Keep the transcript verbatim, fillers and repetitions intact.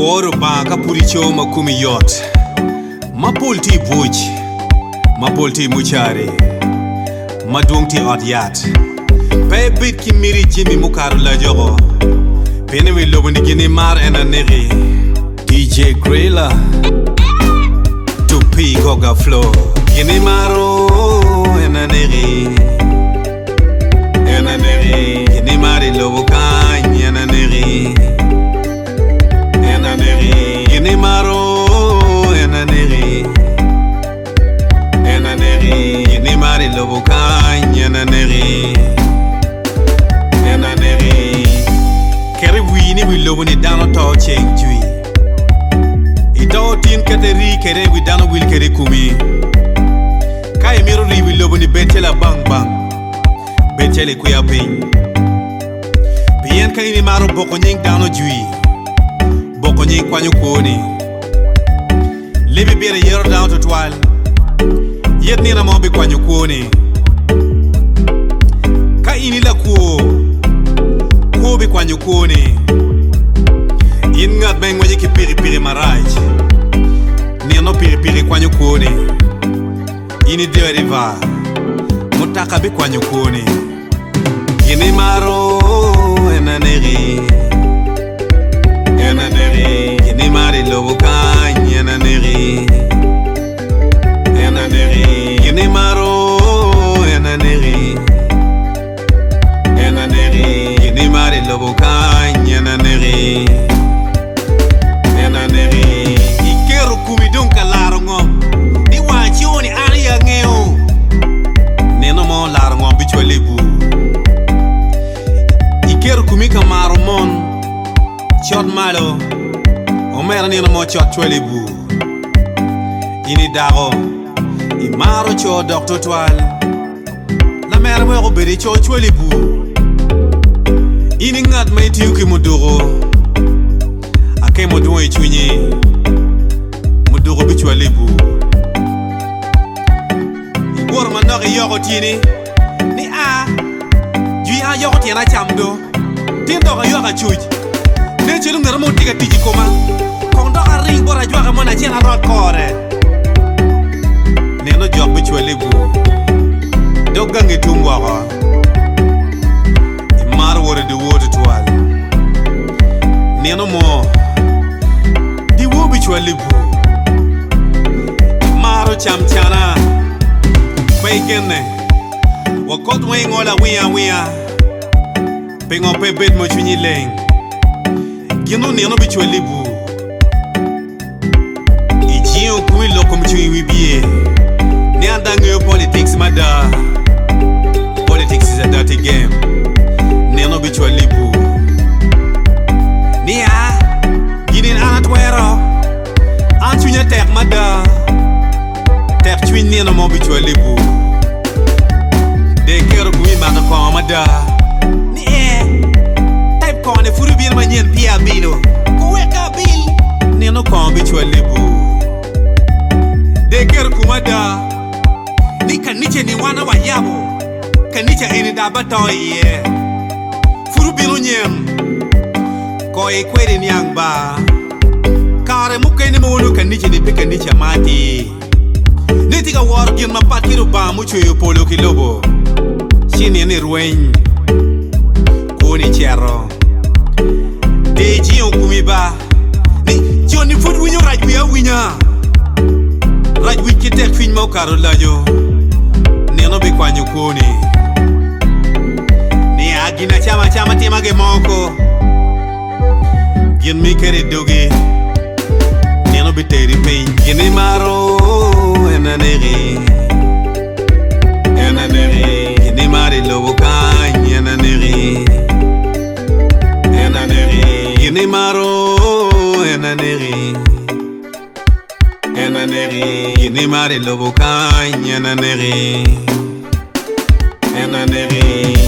Boro banka puricho makumi yot Mapulti buj Mapulti muchari Madungti odyat Pay bit ki miri jimi mukaru la jogo Pene we lobo ni gini mar ena neri D J Grilla To P Goga Flow Gini maro ena neri Ena neri Gini mari lobo kany ena neri Ena neri Gini maro ena neri Ena neri Gini mari lobo kany ena neri Ena neri Kere wini we lobo ni dano to cheng jui Ito tin kateri kere we dano wil kere kumi Kaya miro ri we lobo ni betela bang bang Betele kuya ping Bien ka ini maro boko nying dano jui Boko nying kwanyo kuoni Libi bere yero down to twal Yet nina mombi kwanyo kuoni Ka ini la kuo Kuobi kwanyo kuoni In ngat beng waje ki piri piri maraj Nino piri piri kwanyo kuoni Ini dio riva Mutaka bi kwanyo kuoni Gini maro ena neri Ena neri Gini mari lobo kany ena neri Ena neri Gini maro ena neri Ena neri Gini mari lobo kany ena neri Ena neri Ikero kumidong kalaro ngom Ni wachiyo ni ali ya ngeo Neno mo laro ngom bichwa lebu Ikero kumika maro mon Chot malo Omera neno mo chot chwa lebu Ini dago Imaro cho doktor twal La mera mwero beri cho chwa lebu Ini ngat maiti uki muduro Ake muduwa ichunyi Muduro bichwa lebu Igor mandoki yoko tini Ni a Jui ha yoko tina chamdo Tindoka yoka chuj Nechelu ngaramo tiga tiji koma Kondoka ring bora jwaka mwana chena rot kore Neno jok bichwa lebu Dogangi tumwaka Imar wore di wote twal Neno mo Di wo bichwa lebu Imaro cham chana Kway genne Wakot mwenye ngola wia wia Pengo pe bet mo chunyi leng Gino neno bichwa lebu Ichiyo kumi loko mchunyi wibie Ni andangu yo politics mada Politics is a dirty game Neno bichwa lebu Ni ha Ginin anatwero Anchunya tek mada Tek chwin neno mo bichwa lebu De kero kumi maka kwa mada Ni e Type kone furu bien manyen pia bilo Kuweka bil Neno kwa bichwa lebu De kero kumada Ni kaniche ni wana wa yabo Kaniche eni dabato iye Furu bilo nyem Koe kwere nyang ba Kare muke ni mwunu kaniche ni pika niche mati Nitika war gin mapatiru ba mucho yu polo kilobo Shini ni rueny Kuni chero Deji yon kumiba Ni Johnny food winyo rajwia winya Rajwi kitek fin mau karo lajo Neno be kwanyo kuni Ni agina chama chama tima ge moko Gin mi kere doge Neno be teri pain Gini maro ena neri Ena neri Gini mari lobo kany ena neri Ena neri Gini maro ena neri Ena neri Gini mari lobo kany ena neri Ena neri